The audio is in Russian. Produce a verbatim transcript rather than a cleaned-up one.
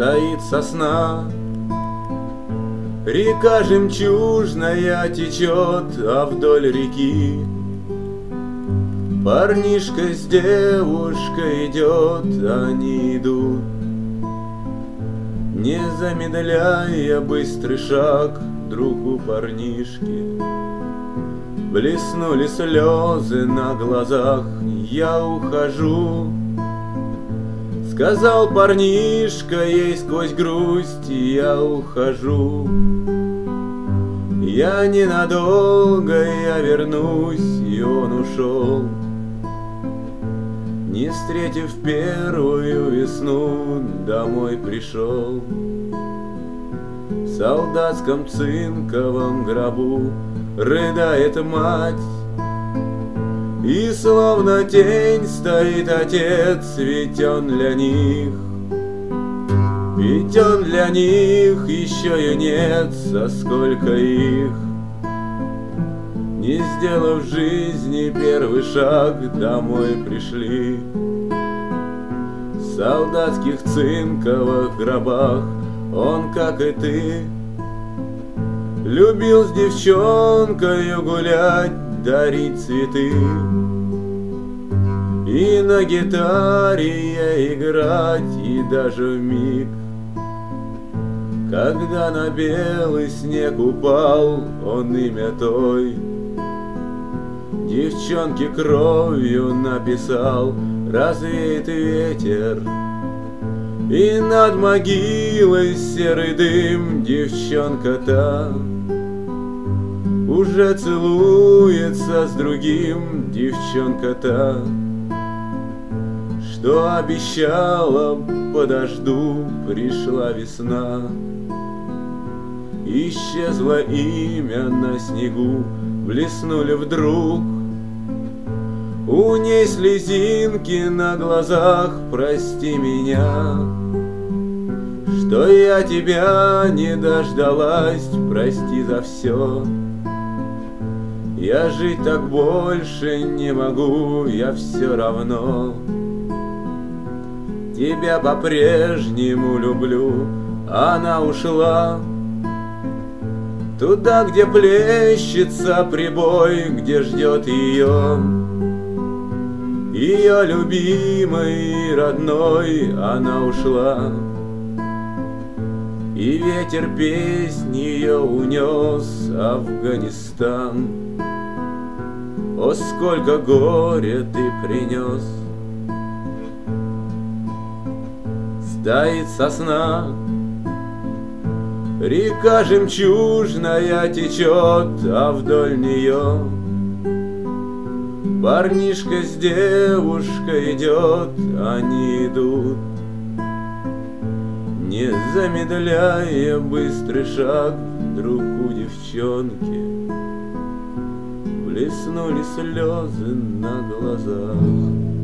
стоит сосна. Река жемчужная течет, а вдоль реки парнишка с девушкой идет, они идут, не замедляя быстрый шаг. Друг у парнишки блеснули слезы на глазах. Я ухожу, сказал парнишка ей сквозь грусть, я ухожу. Я ненадолго, я вернусь, и он ушел, не встретив первую весну, домой пришел. В солдатском цинковом гробу рыдает мать, и словно тень стоит отец, ведь он для них, ведь он для них еще юнец, а сколько их, не сделав в жизни первый шаг, домой пришли. В солдатских цинковых гробах он, как и ты, любил с девчонкою гулять, дарить цветы и на гитаре играть, и даже вмиг, когда на белый снег упал, он имя той девчонки кровью написал. Развеет ветер, и над могилой серый дым, девчонка та уже целуется с другим, девчонка та, что обещала подожду. Пришла весна, исчезло имя на снегу, блеснули вдруг у ней слезинки на глазах. Прости меня, что я тебя не дождалась, прости за все. Я жить так больше не могу, я все равно тебя по-прежнему люблю. Она ушла туда, где плещется прибой, где ждет ее ее любимый и родной. Она ушла, и ветер песнь ее унес Афганистан. О, сколько горя ты принес! Стоит сосна, река жемчужная течет, а вдоль нее парнишка с девушкой идет, они идут, не замедляя быстрый шаг. Друг у девчонки блеснули слезы на глазах.